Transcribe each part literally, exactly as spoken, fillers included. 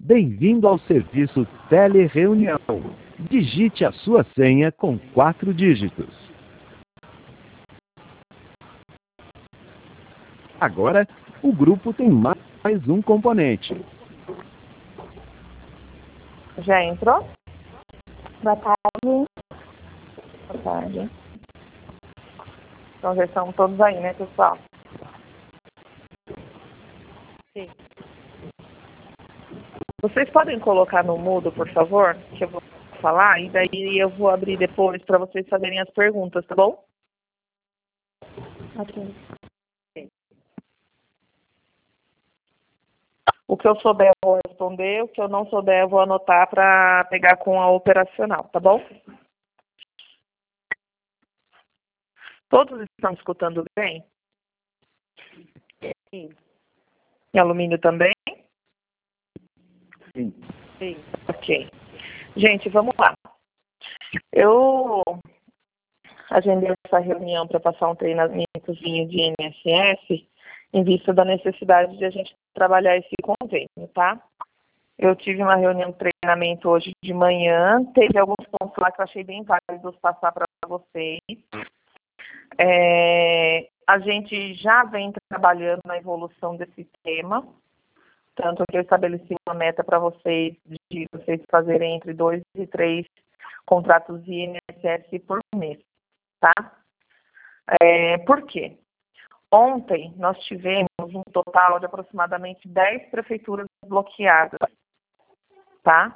Bem-vindo ao serviço Telereunião. Digite a sua senha com quatro dígitos. Agora, o grupo tem mais um componente. Já entrou? Boa tarde. Boa tarde. Então já estão todos aí, né, pessoal? Sim. Vocês podem colocar no mudo, por favor, que eu vou falar, e daí eu vou abrir depois para vocês fazerem as perguntas, tá bom? Ok. Sim. O que eu souber eu vou responder, o que eu não souber eu vou anotar para pegar com a operacional, tá bom? Todos estão escutando bem? Sim. E alumínio também? Sim. Sim. Ok. Gente, vamos lá. Eu agendei essa reunião para passar um treinamentozinho de I N S S em vista da necessidade de a gente trabalhar esse convênio, tá? Eu tive uma reunião de treinamento hoje de manhã, teve alguns pontos lá que eu achei bem válidos passar para vocês. É, a gente já vem trabalhando na evolução desse tema, tanto que eu estabeleci uma meta para vocês, de vocês fazerem entre dois e três contratos de I N S S por mês, tá? É, por quê? Ontem nós tivemos um total de aproximadamente dez prefeituras bloqueadas, tá?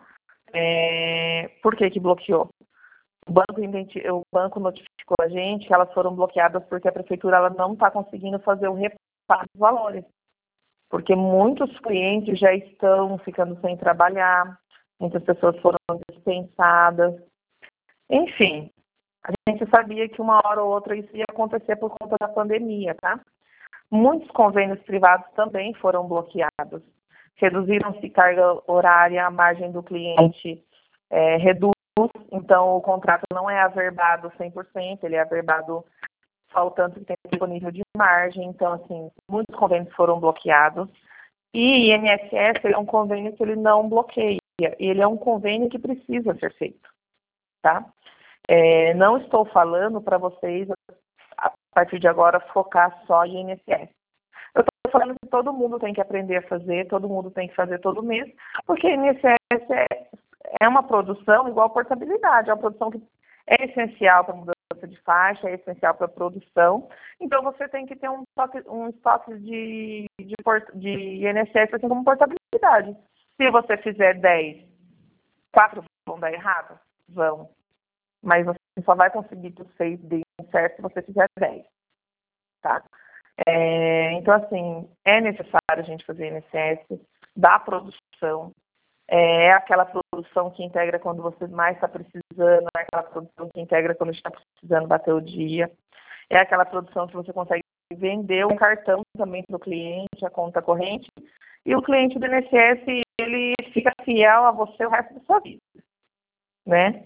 É, por que que bloqueou? O banco, o banco notificou a gente que elas foram bloqueadas porque a prefeitura ela não está conseguindo fazer o repasse dos valores. Porque muitos clientes já estão ficando sem trabalhar, muitas pessoas foram dispensadas. Enfim, a gente sabia que uma hora ou outra isso ia acontecer por conta da pandemia, tá? Muitos convênios privados também foram bloqueados. Reduziram-se carga horária, a margem do cliente é, reduz, então o contrato não é averbado cem por cento, ele é averbado só o tanto que tem disponível de margem. Então, assim, muitos convênios foram bloqueados. E I N S S é um convênio que ele não bloqueia, ele é um convênio que precisa ser feito, tá? É, não estou falando para vocês, a partir de agora, focar só em I N S S. Eu estou falando que todo mundo tem que aprender a fazer, todo mundo tem que fazer todo mês, porque I N S S é, é uma produção igual a portabilidade, é uma produção que é essencial para a mudança de faixa, é essencial para a produção. Então, você tem que ter um estoque, um estoque de, de, de I N S S assim como portabilidade. Se você fizer dez, quatro vão dar errado? Vão. Mas você só vai conseguir os seis bem certo se você fizer dez, tá? É, então, assim, é necessário a gente fazer I N S S da produção. É aquela produção que integra quando você mais está precisando, é aquela produção que integra quando está precisando bater o dia. É aquela produção que você consegue vender o cartão também para o cliente, a conta corrente. E o cliente do I N S S, ele fica fiel a você o resto da sua vida, né?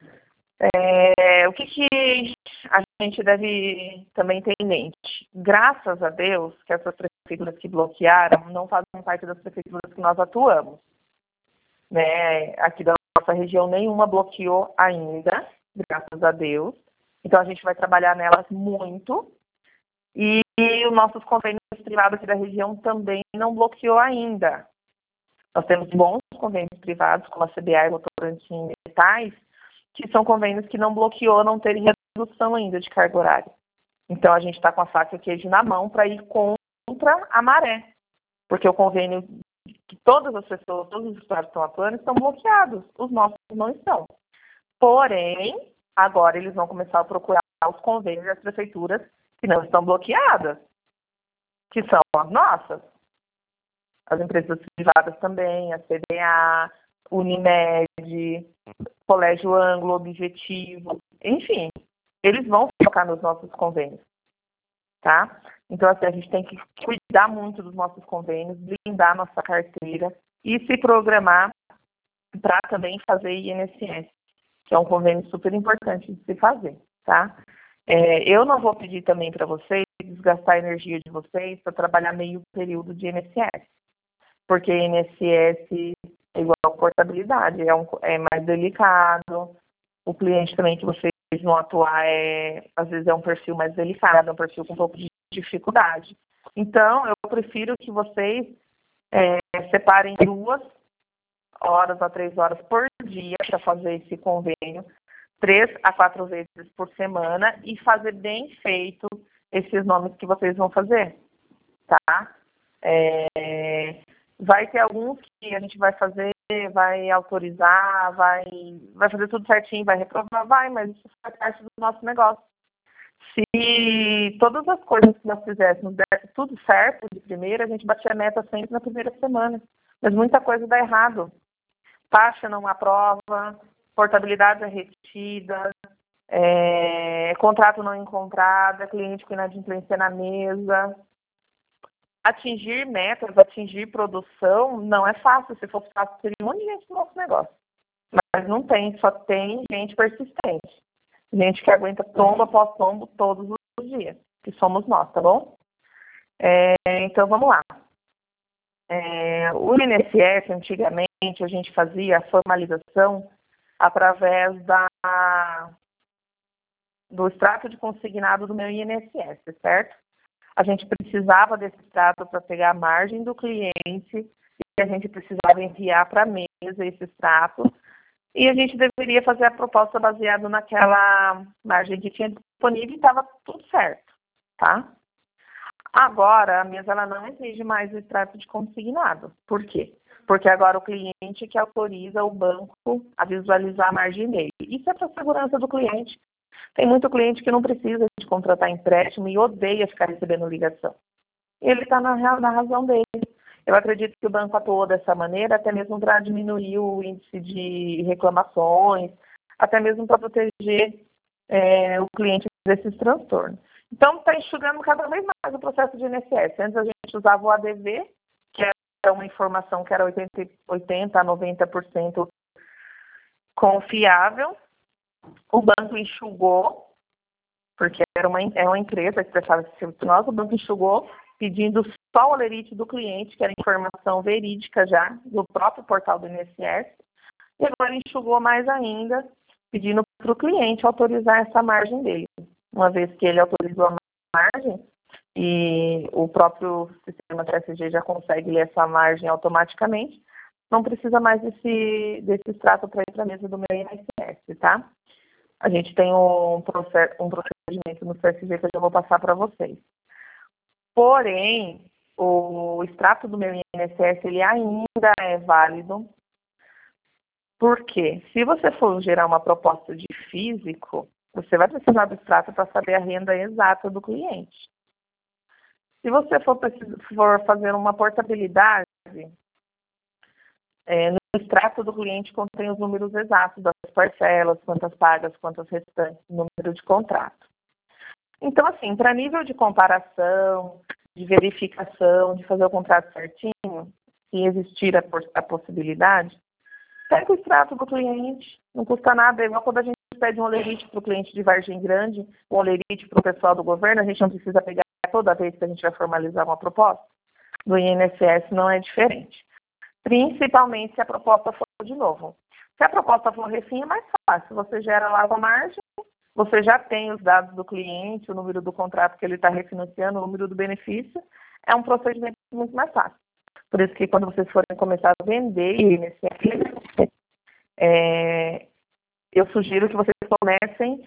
É, o que, que a gente deve também ter em mente? Graças a Deus que essas prefeituras que bloquearam não fazem parte das prefeituras que nós atuamos. Né? Aqui da nossa região nenhuma bloqueou ainda, graças a Deus. Então a gente vai trabalhar nelas muito. E, e os nossos convênios privados aqui da região também não bloqueou ainda. Nós temos bons convênios privados, como a C B A e o Votorantim e Metais, que são convênios que não bloqueou, não terem redução ainda de carga horária. Então, a gente está com a faca e o queijo na mão para ir contra a maré. Porque o convênio que todas as pessoas, todos os estados estão atuando, estão bloqueados. Os nossos não estão. Porém, agora eles vão começar a procurar os convênios das prefeituras que não estão bloqueadas, que são as nossas. As empresas privadas também, a C B A, Unimed, Colégio Ângulo, Objetivo, enfim, eles vão focar nos nossos convênios, tá? Então, assim, a gente tem que cuidar muito dos nossos convênios, blindar nossa carteira e se programar para também fazer I N S S, que é um convênio super importante de se fazer, tá? É, eu não vou pedir também para vocês desgastar a energia de vocês para trabalhar meio período de I N S S, porque I N S S igual portabilidade, é, um, é mais delicado. O cliente também que vocês vão atuar, é, às vezes é um perfil mais delicado, é um perfil com um pouco de dificuldade. Então, eu prefiro que vocês é, separem duas horas a três horas por dia para fazer esse convênio, três a quatro vezes por semana e fazer bem feito esses nomes que vocês vão fazer, tá? É, vai ter alguns que a gente vai fazer, vai autorizar, vai, vai fazer tudo certinho, vai reprovar, vai, mas isso faz parte do nosso negócio. Se todas as coisas que nós fizéssemos desse tudo certo de primeira, a gente batia a meta sempre na primeira semana. Mas muita coisa dá errado. Taxa não aprova, portabilidade é retida, é, contrato não encontrado, cliente com inadimplência na mesa. Atingir metas, atingir produção, não é fácil. Se fosse fácil, teria um monte de gente no nosso negócio. Mas não tem, só tem gente persistente. Gente que aguenta tombo após tombo todos os dias, que somos nós, tá bom? É, então, vamos lá. É, o I N S S, antigamente, a gente fazia a formalização através da, do extrato de consignado do meu I N S S, certo? A gente precisava desse extrato para pegar a margem do cliente e a gente precisava enviar para a mesa esse extrato e a gente deveria fazer a proposta baseada naquela margem que tinha disponível e estava tudo certo, tá? Agora, a mesa ela não exige mais o extrato de consignado. Por quê? Porque agora o cliente que autoriza o banco a visualizar a margem dele. Isso é para a segurança do cliente. Tem muito cliente que não precisa de contratar empréstimo e odeia ficar recebendo ligação. Ele está na, na razão dele. Eu acredito que o banco atuou dessa maneira, até mesmo para diminuir o índice de reclamações, até mesmo para proteger é, o cliente desses transtornos. Então, está enxugando cada vez mais o processo de I N S S. Antes a gente usava o A D V, que era uma informação que era oitenta a noventa por cento confiável. O banco enxugou, porque era uma, era uma empresa que prestava esse serviço nosso, o banco enxugou, pedindo só o olerite do cliente, que era informação verídica já, do próprio portal do I N S S, e agora enxugou mais ainda, pedindo para o cliente autorizar essa margem dele. Uma vez que ele autorizou a margem, e o próprio sistema T S G já consegue ler essa margem automaticamente, não precisa mais desse, desse extrato para ir para a mesa do meu I N S S, tá? A gente tem um, process, um procedimento no C S G que eu já vou passar para vocês. Porém, o extrato do meu I N S S, ele ainda é válido. Por quê? Se você for gerar uma proposta de físico, você vai precisar do extrato para saber a renda exata do cliente. Se você for, for fazer uma portabilidade, é, no extrato do cliente contém os números exatos das parcelas, quantas pagas, quantas restantes, número de contrato. Então, assim, para nível de comparação, de verificação, de fazer o contrato certinho, se existir a, a possibilidade, pega o extrato do cliente, não custa nada, é igual quando a gente pede um olerite para o cliente de Vargem Grande, um olerite para o pessoal do governo, a gente não precisa pegar toda vez que a gente vai formalizar uma proposta. Do I N S S não é diferente. Principalmente se a proposta for de novo. Se a proposta for refim, é mais fácil. Você gera lá a margem, você já tem os dados do cliente, o número do contrato que ele está refinanciando, o número do benefício. É um procedimento muito mais fácil. Por isso que quando vocês forem começar a vender I N S S, é, eu sugiro que vocês comecem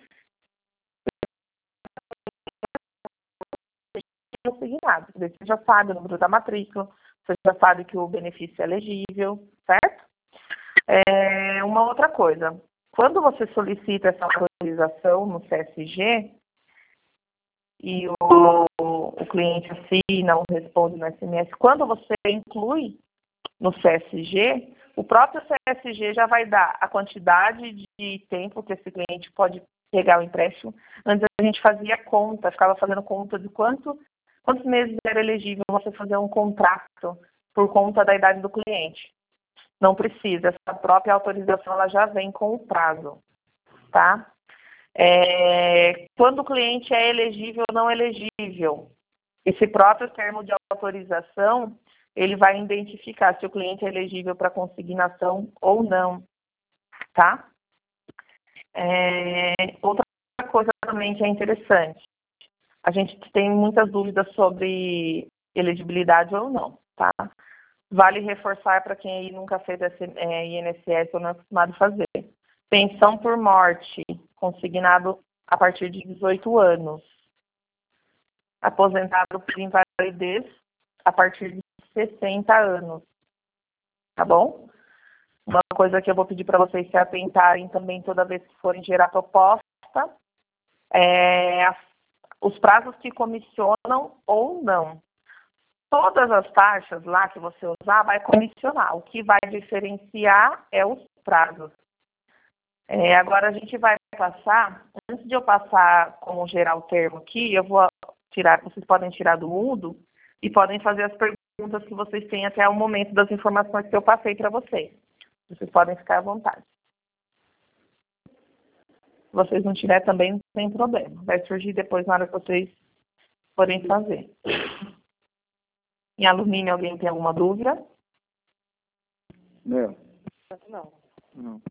consignado. Você já sabe o número da matrícula, você já sabe que o benefício é elegível, certo? É, uma outra coisa, quando você solicita essa autorização no C S G e o, o cliente assina ou responde no S M S, quando você inclui no C S G, o próprio C S G já vai dar a quantidade de tempo que esse cliente pode pegar o empréstimo. Antes a gente fazia conta, ficava fazendo conta de quanto, quantos meses era elegível você fazer um contrato por conta da idade do cliente. Não precisa, essa própria autorização ela já vem com o prazo, tá? É, quando o cliente é elegível ou não elegível, esse próprio termo de autorização ele vai identificar se o cliente é elegível para consignação ou não, tá? É, outra coisa também que é interessante, a gente tem muitas dúvidas sobre elegibilidade ou não, tá? Vale reforçar para quem aí nunca fez esse, é, I N S S ou não é acostumado a fazer. Pensão por morte, consignado a partir de dezoito anos. Aposentado por invalidez a partir de sessenta anos. Tá bom? Uma coisa que eu vou pedir para vocês se atentarem também toda vez que forem gerar proposta, é os prazos que comissionam ou não. Todas as taxas lá que você usar vai comissionar. O que vai diferenciar é os prazos. É, agora a gente vai passar, antes de eu passar como gerar o termo aqui, eu vou tirar, vocês podem tirar do mudo e podem fazer as perguntas que vocês têm até o momento das informações que eu passei para vocês. Vocês podem ficar à vontade. Se vocês não tiverem também, não tem problema. Vai surgir depois na hora que vocês forem fazer. Em alumínio, alguém tem alguma dúvida? Não. Não. Não.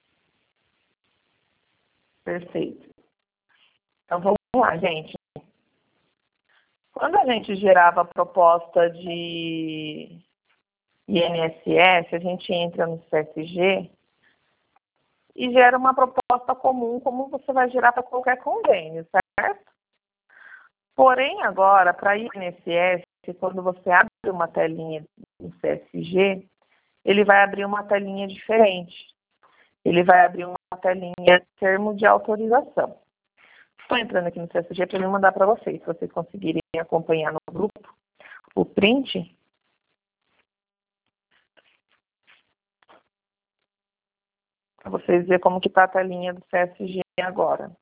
Perfeito. Então, vamos lá, gente. Quando a gente gerava a proposta de I N S S, a gente entra no C S G e gera uma proposta comum, como você vai gerar para qualquer convênio, certo? Porém, agora, para I N S S, quando você abre uma telinha no C S G, ele vai abrir uma telinha diferente. Ele vai abrir uma telinha termo de autorização. Estou entrando aqui no C S G para me mandar para vocês, se vocês conseguirem acompanhar no grupo o print. Para vocês verem como que está a telinha do C S G agora.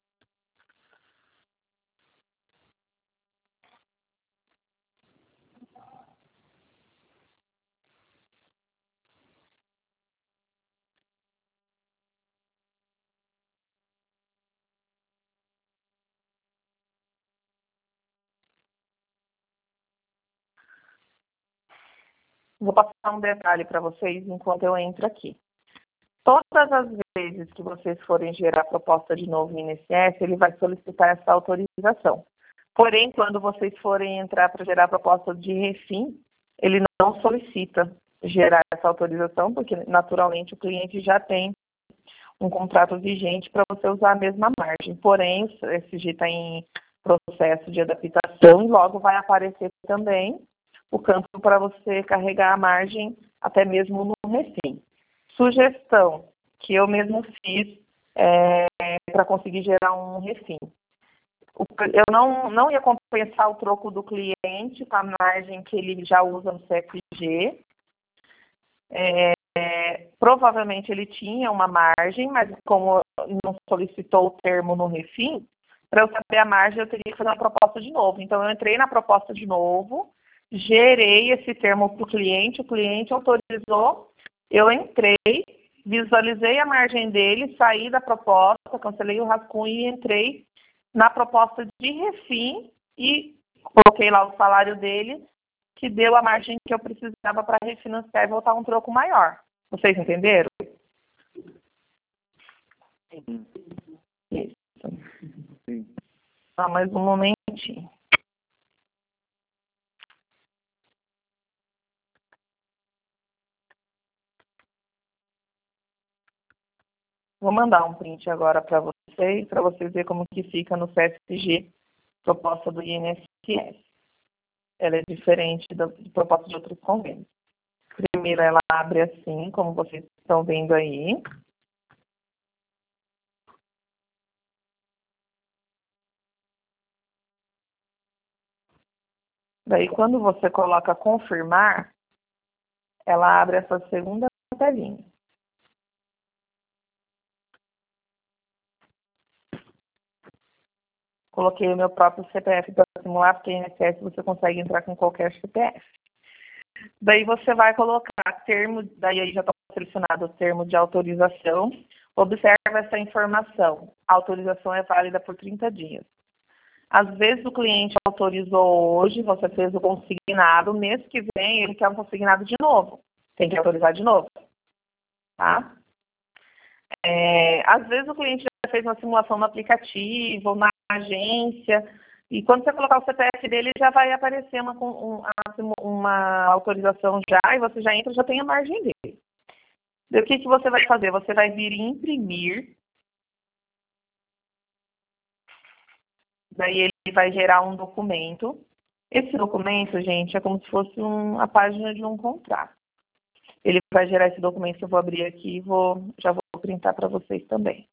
Vou passar um detalhe para vocês enquanto eu entro aqui. Todas as vezes que vocês forem gerar proposta de novo no I N S S, ele vai solicitar essa autorização. Porém, quando vocês forem entrar para gerar proposta de refim, ele não solicita gerar essa autorização, porque naturalmente o cliente já tem um contrato vigente para você usar a mesma margem. Porém, o C S G está em processo de adaptação e logo vai aparecer também o campo para você carregar a margem até mesmo no refim. Sugestão que eu mesmo fiz é, para conseguir gerar um refim. Eu não, não ia compensar o troco do cliente com a margem que ele já usa no C S G. É, é, provavelmente ele tinha uma margem, mas como não solicitou o termo no refim, para eu saber a margem eu teria que fazer uma proposta de novo. Então eu entrei na proposta de novo, gerei esse termo para o cliente, o cliente autorizou, eu entrei, visualizei a margem dele, saí da proposta, cancelei o rascunho e entrei na proposta de refim e coloquei lá o salário dele, que deu a margem que eu precisava para refinanciar e voltar um troco maior. Vocês entenderam? Sim. Isso. Sim. Só mais um momentinho. Vou mandar um print agora para vocês, para vocês verem como que fica no C S G, proposta do I N S S. Ela é diferente da proposta de outros convênios. Primeiro ela abre assim, como vocês estão vendo aí. Daí quando você coloca confirmar, ela abre essa segunda telinha. Coloquei o meu próprio C P F para simular, porque I N S S você consegue entrar com qualquer C P F. Daí você vai colocar termo, daí aí já está selecionado o termo de autorização. Observa essa informação. A autorização é válida por trinta dias. Às vezes o cliente autorizou hoje, você fez o consignado, mês que vem ele quer um consignado de novo. Tem que autorizar de novo. Tá? É, às vezes o cliente já fez uma simulação no aplicativo, ou na agência, e quando você colocar o C P F dele, já vai aparecer uma, uma, uma autorização já, e você já entra e já tem a margem dele. E o que, que você vai fazer? Você vai vir e imprimir, daí ele vai gerar um documento. Esse documento, gente, é como se fosse um, a página de um contrato. Ele vai gerar esse documento que eu vou abrir aqui e vou, já vou printar para vocês também.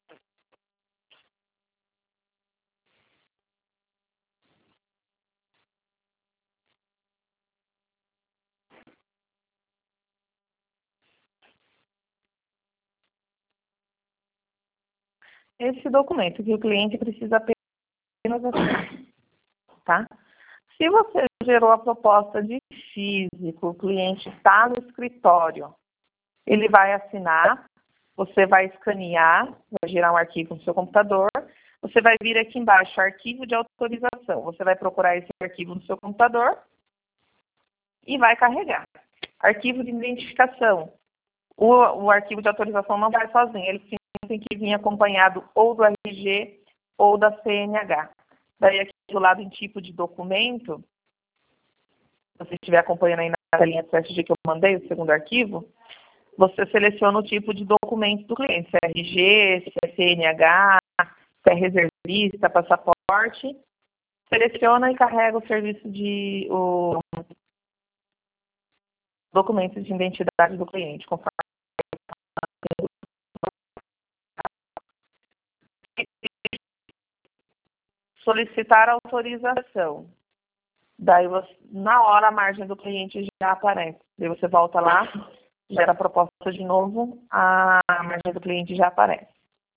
Esse documento que o cliente precisa apenas assinar, tá? Se você gerou a proposta de físico, o cliente está no escritório, ele vai assinar, você vai escanear, vai gerar um arquivo no seu computador, você vai vir aqui embaixo, arquivo de autorização, você vai procurar esse arquivo no seu computador e vai carregar. Arquivo de identificação, o, o arquivo de autorização não vai sozinho, ele tem que vir acompanhado ou do R G ou da C N H. Daí aqui do lado em tipo de documento, se você estiver acompanhando aí na linha do C S G que eu mandei, o segundo arquivo, você seleciona o tipo de documento do cliente, se é R G, se é C N H, se é reservista, passaporte, seleciona e carrega o serviço de o documento de identidade do cliente, conforme solicitar autorização. Daí, você, na hora, a margem do cliente já aparece. Daí você volta lá, gera a proposta de novo, a margem do cliente já aparece.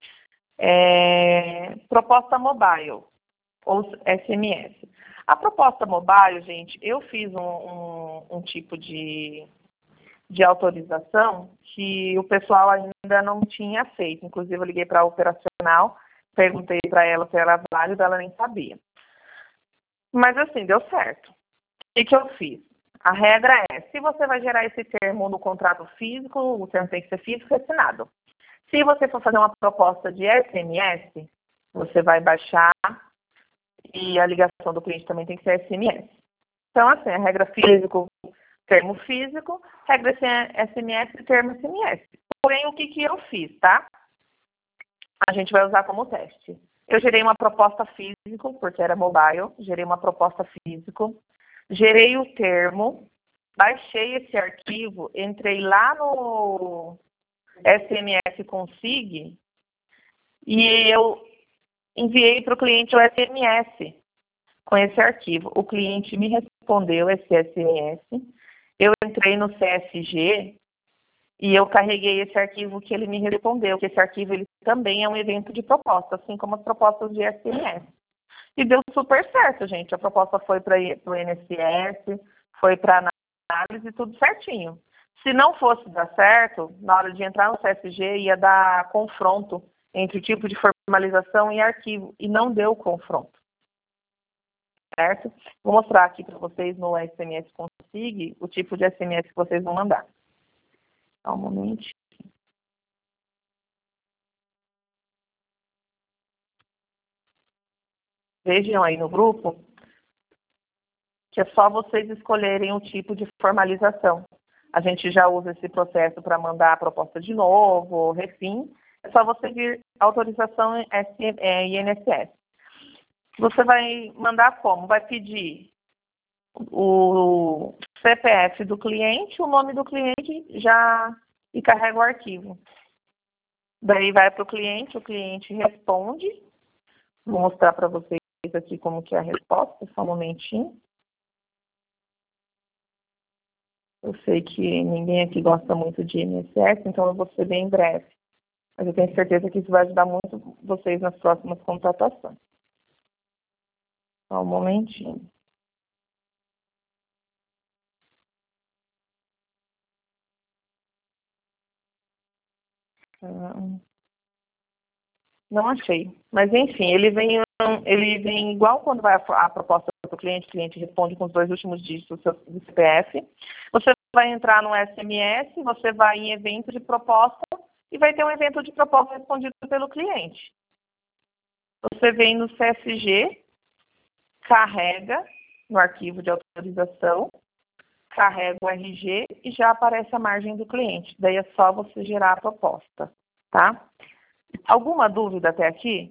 É, proposta mobile, ou S M S. A proposta mobile, gente, eu fiz um, um, um tipo de, de autorização que o pessoal ainda não tinha feito. Inclusive, eu liguei para a operacional, perguntei para ela se era válido, ela nem sabia. Mas assim, deu certo. O que, que eu fiz? A regra é, se você vai gerar esse termo no contrato físico, o termo tem que ser físico e assinado. Se você for fazer uma proposta de S M S, você vai baixar e a ligação do cliente também tem que ser S M S. Então, assim, a regra físico, termo físico, regra S M S, termo S M S. Porém, o que, que eu fiz, tá? A gente vai usar como teste. Eu gerei uma proposta físico, porque era mobile, gerei uma proposta físico, gerei o termo, baixei esse arquivo, entrei lá no S M S Config e eu enviei para o cliente o S M S com esse arquivo. O cliente me respondeu esse S M S, eu entrei no C S G e eu carreguei esse arquivo que ele me respondeu, que esse arquivo ele também é um evento de proposta, assim como as propostas de S M S. E deu super certo, gente. A proposta foi para o I N S S, foi para análise, tudo certinho. Se não fosse dar certo, na hora de entrar no C S G ia dar confronto entre o tipo de formalização e arquivo, e não deu confronto. Certo? Vou mostrar aqui para vocês no S M S Config o tipo de S M S que vocês vão mandar. Só um momento. Vejam aí no grupo que é só vocês escolherem o tipo de formalização. A gente já usa esse processo para mandar a proposta de novo, refim. É só você vir autorização I N S S. Você vai mandar como? Vai pedir o C P F do cliente, o nome do cliente já e carrega o arquivo. Daí vai para o cliente, o cliente responde. Vou mostrar para vocês aqui como que é a resposta, só um momentinho. Eu sei que ninguém aqui gosta muito de I N S S, então eu vou ser bem breve. Mas eu tenho certeza que isso vai ajudar muito vocês nas próximas contratações. Só um momentinho. Não achei. Mas enfim, ele vem, ele vem igual quando vai a proposta para o cliente, o cliente responde com os dois últimos dígitos do seu do C P F. Você vai entrar no S M S, você vai em evento de proposta e vai ter um evento de proposta respondido pelo cliente. Você vem no C S G, carrega no arquivo de autorização, carrega o R G e já aparece a margem do cliente. Daí é só você gerar a proposta, tá? Alguma dúvida até aqui?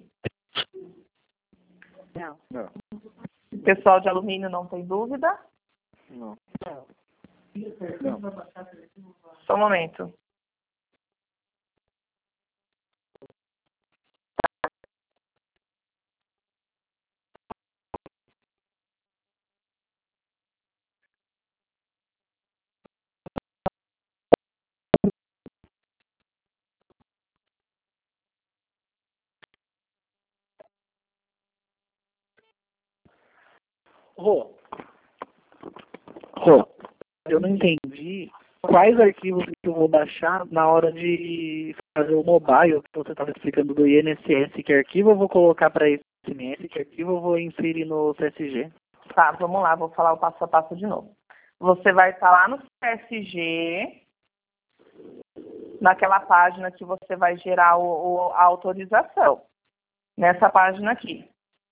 Não. Não. O pessoal de alumínio não tem dúvida? Não. Não. Só um momento. Rô, Rô, eu não entendi quais arquivos que eu vou baixar na hora de fazer o mobile que você estava explicando do I N S S, que arquivo eu vou colocar para S M S, que arquivo eu vou inserir no C S G. Tá, vamos lá, vou falar o passo a passo de novo. Você vai estar lá no C S G, naquela página que você vai gerar o, o, a autorização. Nessa página aqui.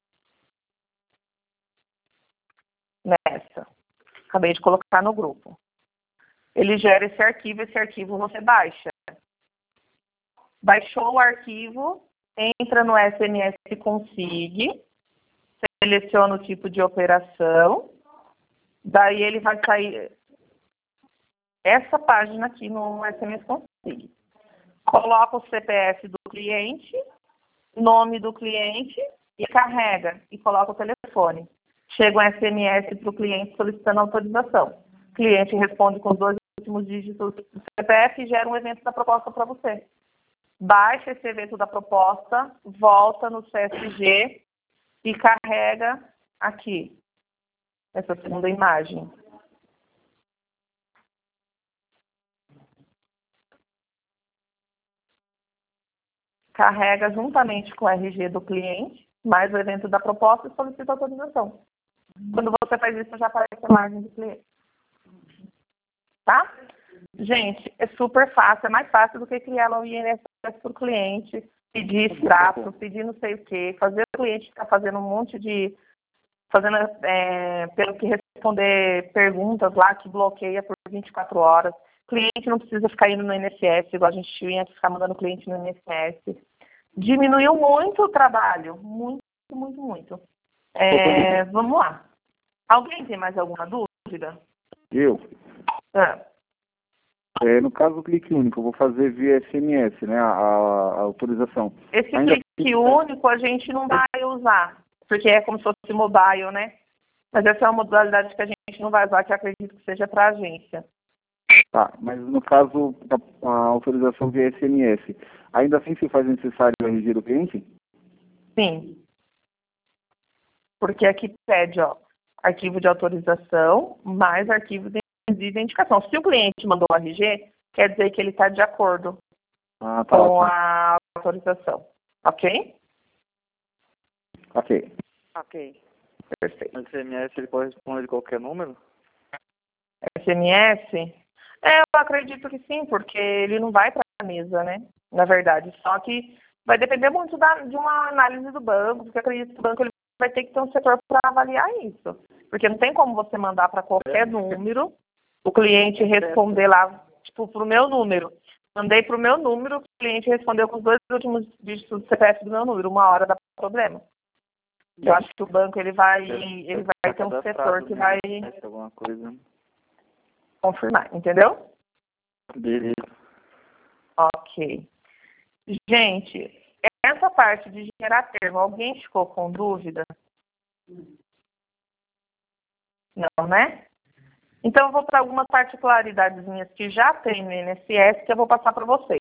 Nessa. Acabei de colocar no grupo. Ele gera esse arquivo, esse arquivo você baixa. Baixou o arquivo, entra no S M S Config, seleciona o tipo de operação, daí ele vai sair essa página aqui no S M S Config. Coloca o C P F do cliente, nome do cliente e carrega e coloca o telefone. Chega um S M S para o cliente solicitando autorização. O cliente responde com os dois últimos dígitos do C P F e gera um evento da proposta para você. Baixa esse evento da proposta, volta no C S G e carrega aqui, essa segunda imagem. Carrega juntamente com o R G do cliente, mais o evento da proposta e solicita autorização. Quando você faz isso, já aparece a margem do cliente. Tá? Gente, é super fácil, é mais fácil do que criar lá o I N S S para o cliente, pedir extrato, pedir não sei o quê, fazer o cliente ficar fazendo um monte de... fazendo, é, pelo que responder perguntas lá que bloqueia por vinte e quatro horas. O cliente não precisa ficar indo no I N S S, igual a gente tinha que ficar mandando o cliente no I N S S. Diminuiu muito o trabalho, muito, muito, muito. É, vamos lá. Alguém tem mais alguma dúvida? Eu? Ah. É, no caso do clique único, eu vou fazer via S M S, né, a, a autorização. Esse Ainda clique único a gente não vai usar, porque é como se fosse mobile, né? Mas essa é uma modalidade que a gente não vai usar, que eu acredito que seja para a agência. Tá, mas no caso da a autorização via S M S, ainda assim se faz necessário o R G do cliente? Sim. Porque aqui pede, ó, arquivo de autorização mais arquivo de identificação. Se o cliente mandou o R G, quer dizer que ele está de acordo Ah, tá. com a autorização. Ok? Ok. Ok. Perfeito. No S M S ele pode responder de qualquer número? S M S? É, eu acredito que sim, porque ele não vai para a mesa, né? Na verdade. Só que vai depender muito da, de uma análise do banco, porque eu acredito que o banco ele vai ter que ter um setor para avaliar isso. Porque não tem como você mandar para qualquer número, o cliente responder lá, tipo, para o meu número. Mandei para o meu número, o cliente respondeu com os dois últimos dígitos do C P F do meu número. Uma hora dá problema. Eu acho que o banco ele vai, ele vai ter um setor que vai Alguma coisa. confirmar, entendeu? Beleza. Ok. Gente, essa parte de gerar termo, alguém ficou com dúvida? Não, né? Então, eu vou para algumas particularidades minhas que já tem no I N S S que eu vou passar para vocês.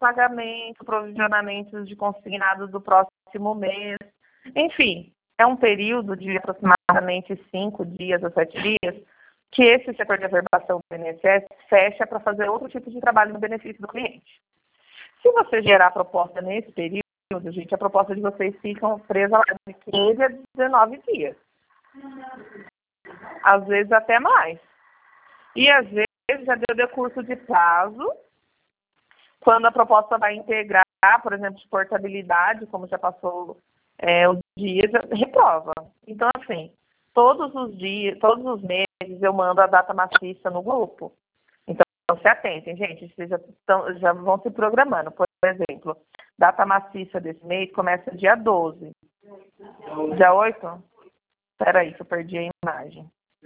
pagamento, provisionamentos de consignados do próximo mês. Enfim, é um período de aproximadamente cinco dias a sete dias que esse setor de averbação do I N S S fecha para fazer outro tipo de trabalho no benefício do cliente. Se você gerar a proposta nesse período, gente, a proposta de vocês ficam presa lá de quinze a dezenove dias. Às vezes até mais. E às vezes já deu decurso de prazo, quando a proposta vai integrar, por exemplo, de portabilidade, como já passou é, os dias, reprova. Então, assim, todos os dias, todos os meses eu mando a data maciça no grupo. Então, se atentem, gente, vocês já, estão, já vão se programando. Por exemplo, data maciça desse mês começa dia doze. Dia oito? Espera aí, que eu perdi a imagem.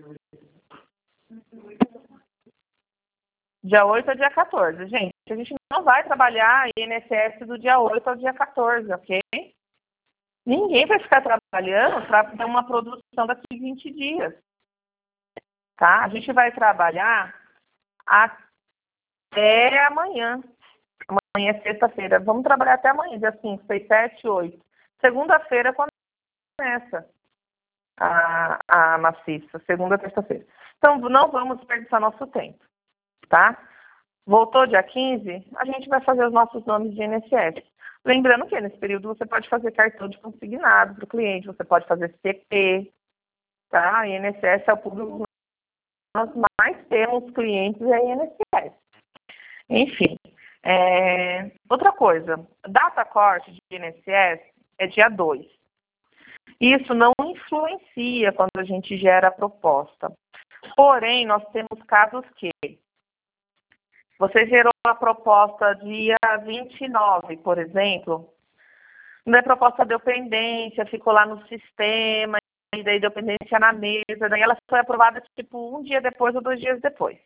Dia oito a dia quatorze. Gente, a gente não vai trabalhar I N S S do dia oito ao dia quatorze, ok? Ninguém vai ficar trabalhando para ter uma produção daqui a vinte dias. Tá? A gente vai trabalhar até amanhã. Amanhã é sexta-feira. Vamos trabalhar até amanhã, dia cinco, seis, sete, oito. Segunda-feira começa a, a maciça. Segunda, terça-feira. Então, não vamos desperdiçar nosso tempo. Tá? Voltou dia quinze, a gente vai fazer os nossos nomes de I N S S. Lembrando que nesse período você pode fazer cartão de consignado para o cliente, você pode fazer C P, tá? I N S S é o público que nós mais temos clientes, é I N S S. Enfim, é... outra coisa, data corte de I N S S é dia dois. Isso não influencia quando a gente gera a proposta. Porém, nós temos casos que você gerou a proposta dia vinte e nove, por exemplo, a proposta deu pendência, ficou lá no sistema, e daí deu pendência na mesa, daí ela foi aprovada tipo um dia depois ou dois dias depois.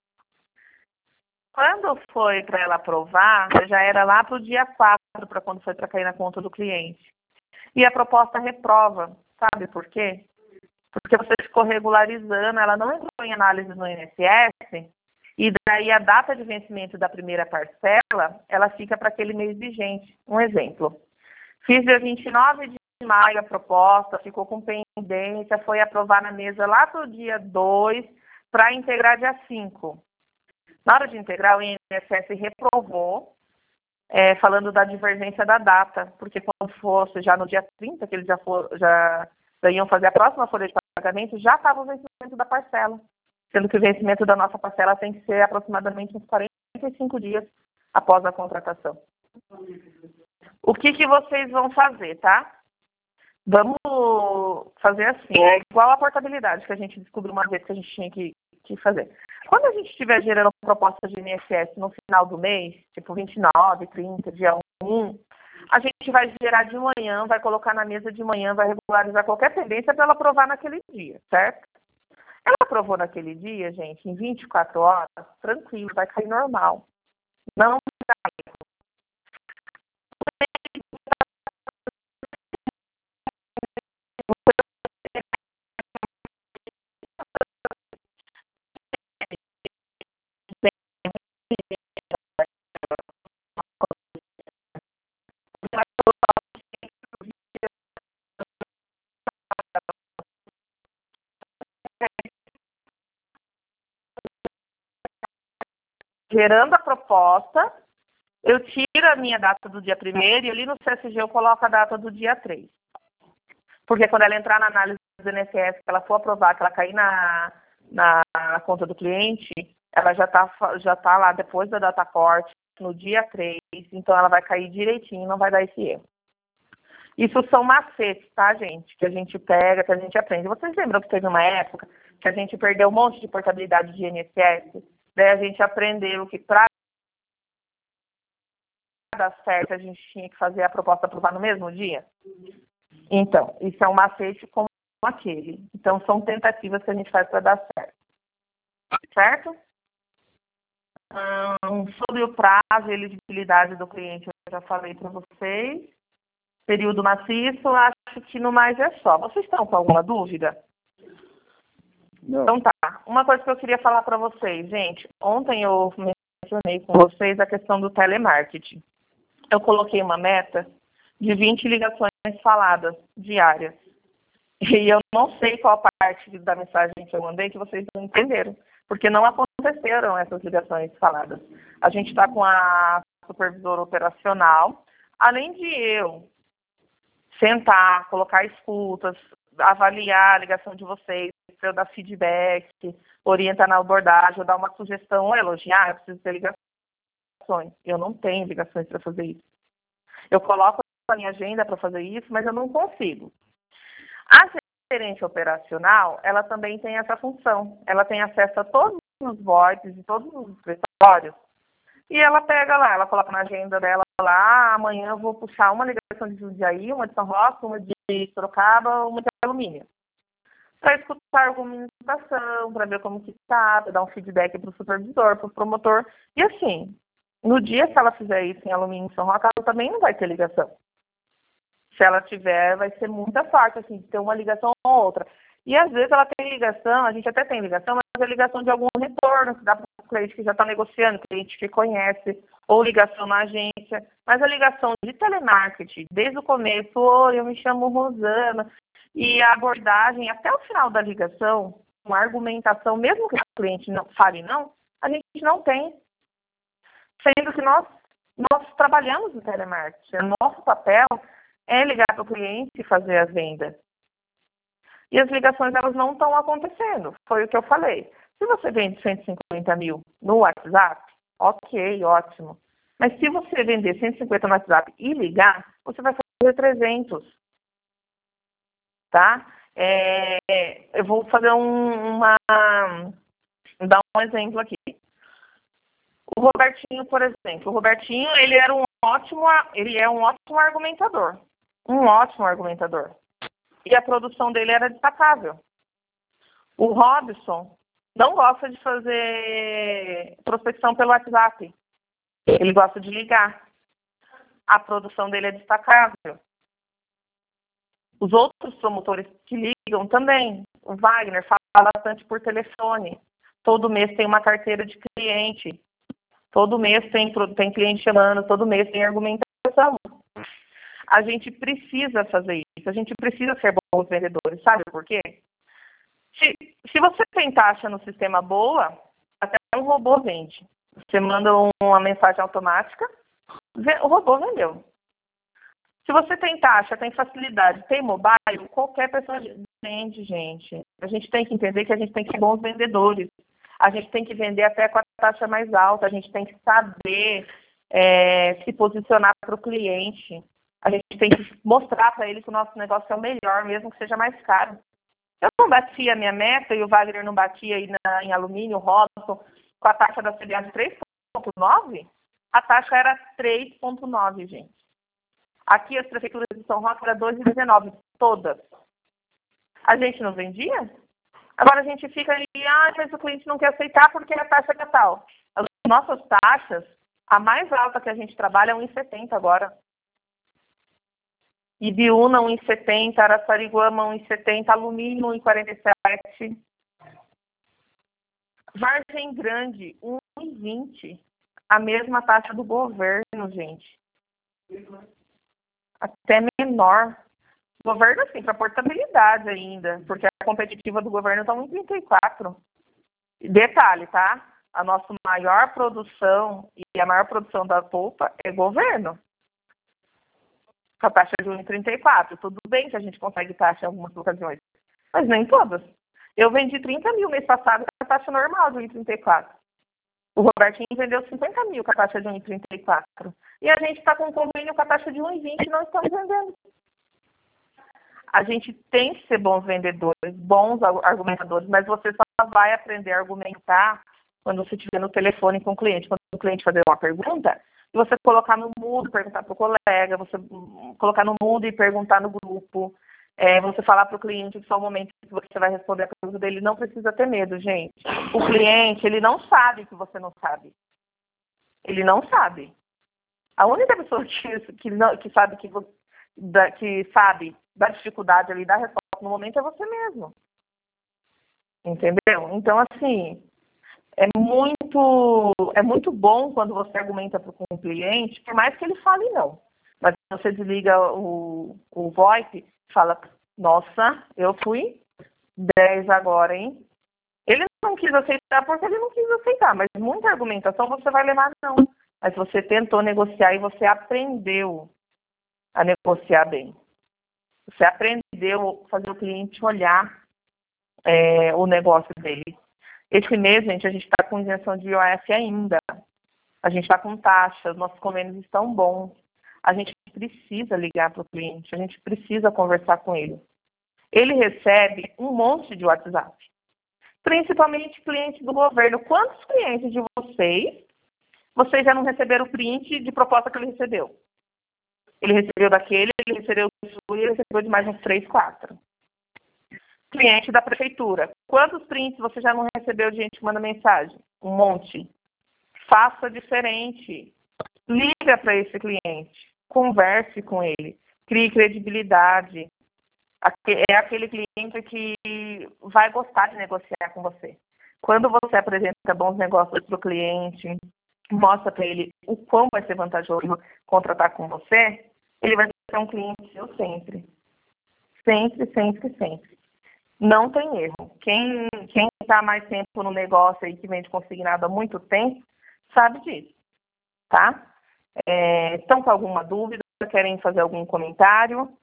Quando foi para ela aprovar, já era lá para o dia quatro, para quando foi para cair na conta do cliente. E a proposta reprova, sabe por quê? Porque você ficou regularizando, ela não entrou em análise no I N S S, e daí a data de vencimento da primeira parcela, ela fica para aquele mês vigente. Um exemplo. Fiz dia vinte e nove de maio a proposta, ficou com pendência, foi aprovar na mesa lá para o dia dois, para integrar dia cinco. Na hora de integrar, o I N S S reprovou, é, falando da divergência da data, porque quando fosse já no dia trinta, que eles já, for, já, já iam fazer a próxima folha de pagamento, já estava o vencimento da parcela. Sendo que o vencimento da nossa parcela tem que ser aproximadamente uns quarenta e cinco dias após a contratação. O que, que vocês vão fazer, tá? Vamos fazer assim, é igual a portabilidade que a gente descobriu uma vez que a gente tinha que, que fazer. Quando a gente estiver gerando proposta de I N S S no final do mês, tipo vinte e nove, trinta, dia um, a gente vai gerar de manhã, vai colocar na mesa de manhã, vai regularizar qualquer pendência para ela aprovar naquele dia, certo? Ela aprovou naquele dia, gente, em vinte e quatro horas, tranquilo, vai cair normal. Não cai. Gerando a proposta, eu tiro a minha data do dia primeiro e ali no C S G eu coloco a data do dia três. Porque quando ela entrar na análise do I N S S, que ela for aprovar, que ela cair na, na, na conta do cliente, ela já está já tá lá depois da data corte, no dia três, então ela vai cair direitinho, não vai dar esse erro. Isso são macetes, tá, gente? Que a gente pega, que a gente aprende. Vocês lembram que teve uma época que a gente perdeu um monte de portabilidade de I N S S? Daí a gente aprendeu que para dar certo a gente tinha que fazer a proposta aprovar no mesmo dia? Então, isso é um macete como aquele. Então, são tentativas que a gente faz para dar certo. Certo? Hum, sobre o prazo e elegibilidade do cliente, eu já falei para vocês. Período maciço, acho que no mais é só. Vocês estão com alguma dúvida? Não. Então tá. Uma coisa que eu queria falar para vocês, gente. Ontem eu mencionei com vocês a questão do telemarketing. Eu coloquei uma meta de vinte ligações faladas diárias. E eu não sei qual parte da mensagem que eu mandei que vocês não entenderam, porque não aconteceram essas ligações faladas. A gente está com a supervisora operacional, além de eu sentar, colocar escutas, avaliar a ligação de vocês, para eu dar feedback, orientar na abordagem, eu dar uma sugestão ou elogiar, eu preciso ter ligações. Eu não tenho ligações para fazer isso. Eu coloco a minha agenda para fazer isso, mas eu não consigo. A gerência operacional, ela também tem essa função. Ela tem acesso a todos os VoIPs e todos os escritórios. E ela pega lá, ela coloca na agenda dela lá, amanhã eu vou puxar uma ligação de Jundiaí, uma de São Roque, uma de Sorocaba, uma de Alumínio. Para escutar a argumentação, para ver como que está, para dar um feedback para o supervisor, para o promotor. E assim, no dia que ela fizer isso em Alumínio e São Roque, ela também não vai ter ligação. Se ela tiver, vai ser muita sorte, assim, de ter uma ligação ou outra. E às vezes ela tem ligação, a gente até tem ligação, mas é ligação de algum retorno, que dá para o cliente que já está negociando, cliente que conhece, ou ligação na agência. Mas a ligação de telemarketing, desde o começo, oi, eu me chamo Rosana, e a abordagem até o final da ligação, uma argumentação, mesmo que o cliente não fale não, a gente não tem. Sendo que nós, nós trabalhamos no telemarketing, o nosso papel é ligar para o cliente e fazer a venda. E as ligações, elas não estão acontecendo. Foi o que eu falei. Se você vende cento e cinquenta mil no WhatsApp, ok, ótimo. Mas se você vender cento e cinquenta no WhatsApp e ligar, você vai fazer trezentos. Tá? É, eu vou fazer um, uma... dar um exemplo aqui. O Robertinho, por exemplo. O Robertinho, ele era um ótimo, ele é um ótimo argumentador. Um ótimo argumentador. E a produção dele era destacável. O Robson não gosta de fazer prospecção pelo WhatsApp. Ele gosta de ligar. A produção dele é destacável. Os outros promotores que ligam também. O Wagner fala bastante por telefone. Todo mês tem uma carteira de cliente. Todo mês tem, tem cliente chamando. Todo mês tem argumentação. A gente precisa fazer isso. A gente precisa ser bons vendedores. Sabe por quê? Se, se você tem taxa no sistema boa, até um robô vende. Você manda uma mensagem automática, o robô vendeu. Se você tem taxa, tem facilidade, tem mobile, qualquer pessoa vende, gente. A gente tem que entender que a gente tem que ser bons vendedores. A gente tem que vender até com a taxa mais alta. A gente tem que saber é, se posicionar para o cliente. A gente tem que mostrar para ele que o nosso negócio é o melhor, mesmo que seja mais caro. Eu não batia a minha meta e o Wagner não batia aí na, em alumínio, Robson, com a taxa da C B A de três vírgula nove, a taxa era três vírgula nove, gente. Aqui as prefeituras de São Roque era dois vírgula dezenove, todas. A gente não vendia? Agora a gente fica aí, ah, mas o cliente não quer aceitar porque a taxa é tal. As nossas taxas, a mais alta que a gente trabalha é um vírgula setenta agora. Ibiúna um vírgula setenta, Araçariguama um vírgula setenta, Alumínio um vírgula quarenta e sete. Vargem Grande um vírgula vinte. A mesma taxa do governo, gente. Até menor. O governo, assim, para portabilidade ainda, porque a competitiva do governo está um vírgula trinta e quatro. Detalhe, tá? A nossa maior produção e a maior produção da polpa é governo. Com a taxa de um vírgula trinta e quatro. Tudo bem que a gente consegue taxa em algumas ocasiões, mas nem todas. Eu vendi trinta mil mês passado com a taxa normal de um vírgula trinta e quatro. O Robertinho vendeu cinquenta mil com a taxa de um vírgula trinta e quatro. E a gente está com um convênio com a taxa de um vírgula vinte e não estamos vendendo. A gente tem que ser bons vendedores, bons argumentadores, mas você só vai aprender a argumentar quando você estiver no telefone com o cliente. Quando o cliente fazer uma pergunta, e você colocar no mudo, perguntar para o colega, você colocar no mudo e perguntar no grupo, é, você falar para o cliente que só o momento que você vai responder a pergunta dele, não precisa ter medo, gente. O cliente, ele não sabe que você não sabe. Ele não sabe. A única pessoa que, que, não, que sabe que, da, que sabe da dificuldade ali, da resposta no momento, é você mesmo. Entendeu? Então, assim, é muito, é muito bom quando você argumenta para o cliente, por mais que ele fale não. Mas você desliga o, o VoIP e fala, nossa, eu fui dez agora, hein? Ele não quis aceitar porque ele não quis aceitar, mas muita argumentação você vai levar não. Mas você tentou negociar e você aprendeu a negociar bem. Você aprendeu a fazer o cliente olhar é, o negócio dele. Esse mês, gente, a gente está com isenção de I O F ainda. A gente está com taxa, nossos convênios estão bons. A gente precisa ligar para o cliente, a gente precisa conversar com ele. Ele recebe um monte de WhatsApp. Principalmente clientes do governo. Quantos clientes de vocês, vocês já não receberam o print de proposta que ele recebeu? Ele recebeu daquele, ele recebeu do Sul e ele recebeu de mais uns três, quatro. Cliente da prefeitura. Quantos prints você já não recebeu de gente que manda mensagem? Um monte. Faça diferente. Liga para esse cliente. Converse com ele. Crie credibilidade. É aquele cliente que vai gostar de negociar com você. Quando você apresenta bons negócios para o cliente, mostra para ele o quão vai ser vantajoso contratar com você, ele vai ser um cliente seu sempre. Sempre, sempre, sempre. Não tem erro. Quem quem está mais tempo no negócio e que vende consignado há muito tempo, sabe disso. Tá? É, estão com alguma dúvida? Querem fazer algum comentário?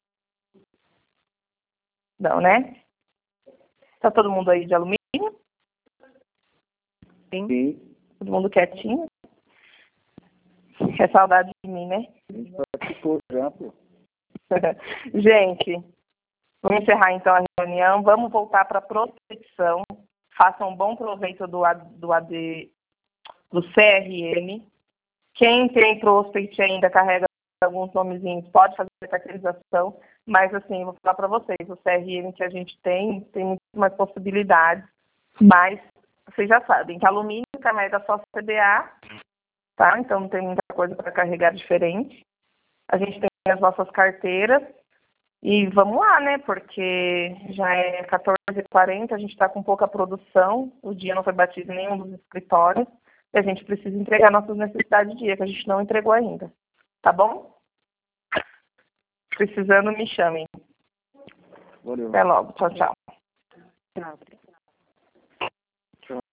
Não, né? Está todo mundo aí de alumínio? Sim. Sim. Todo mundo quietinho? É saudade de mim, né? Gente, vamos encerrar então a reunião. Vamos voltar para a prospecção. Façam um bom proveito do, do A D, do C R M. Quem tem prospect ainda carrega alguns nomezinhos, pode fazer caracterização, mas assim, vou falar para vocês, o C R M que a gente tem, tem muito mais possibilidades, mas vocês já sabem que alumínio carrega só C D A, tá? Então não tem muita coisa para carregar diferente. A gente tem as nossas carteiras e vamos lá, né? Porque já é quatorze e quarenta, a gente está com pouca produção, o dia não foi batido em nenhum dos escritórios e a gente precisa entregar nossas necessidades de dia, que a gente não entregou ainda. Tá bom? Precisando, me chamem. Valeu. Até logo. Tchau, tchau. Tchau.